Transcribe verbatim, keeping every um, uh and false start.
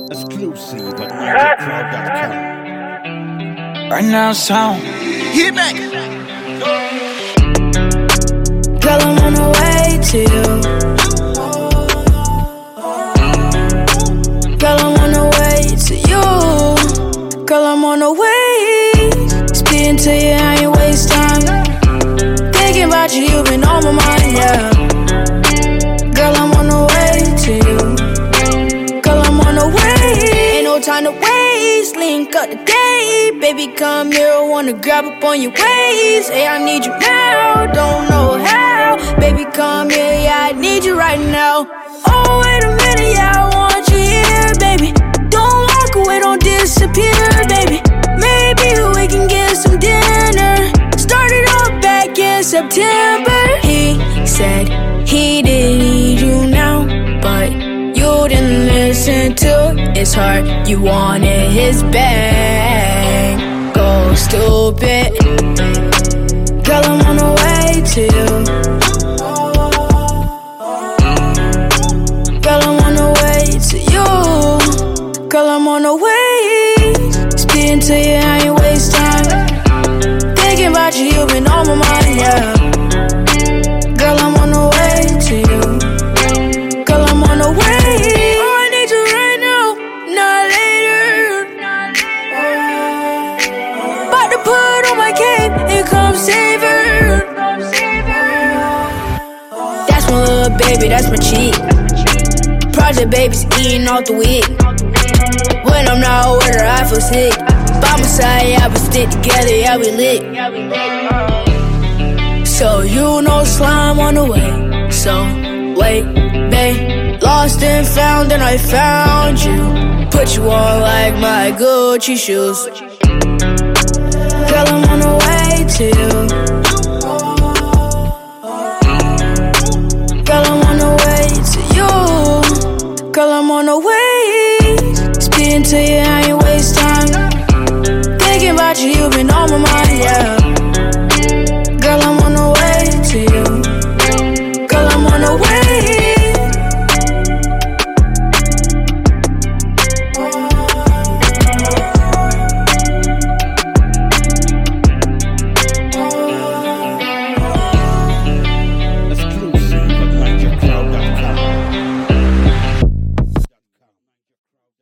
Exclusive at magic crowd dot com. Right now, sound. Hit back. Girl, I'm on the way to you. Girl, I'm on the way to you. Girl, I'm on the way. Speaking to you, I ain't waste time. Thinking about you, you've been on my mind, yeah. Girl, I'm on the way to you. Girl, I'm on the way. Ain't no time to waste. Link up today. Baby, come here. I wanna grab up on your waist. Hey, I need you now. Don't know how. Baby, come here. Yeah, I need you right now. Oh, wait a minute. Yeah, I want you here, baby. Don't walk away. Don't disappear, baby. Maybe we can get some dinner. Started off back in September. He said he didn't need you now, but you didn't listen to his heart. You wanted his back. Go stupid. Girl, I'm on the way to you. Girl, I'm on the way to you. Girl, I'm on the way. Speaking to you, I ain't waste time. Thinking about you, you've been on my mind, yeah. Girl, I'm on the way to you. Girl, I'm on the way. Oh, I need you right now, not later. About to put on my cape and come save her. That's my little baby, that's my cheek. Project babies eating off the week. When I'm not with her, I feel sick. By my side, yeah, we stick together, yeah, we lit. So you know slime on the way. So wait, babe. Lost and found, and I found you. Put you on like my Gucci shoes. Girl, I'm on the way to you. Girl, I'm on the way to you. Girl, I'm on the way. Speaking to you, I ain't waste time. Thinking about you, you've been on my mind, yeah.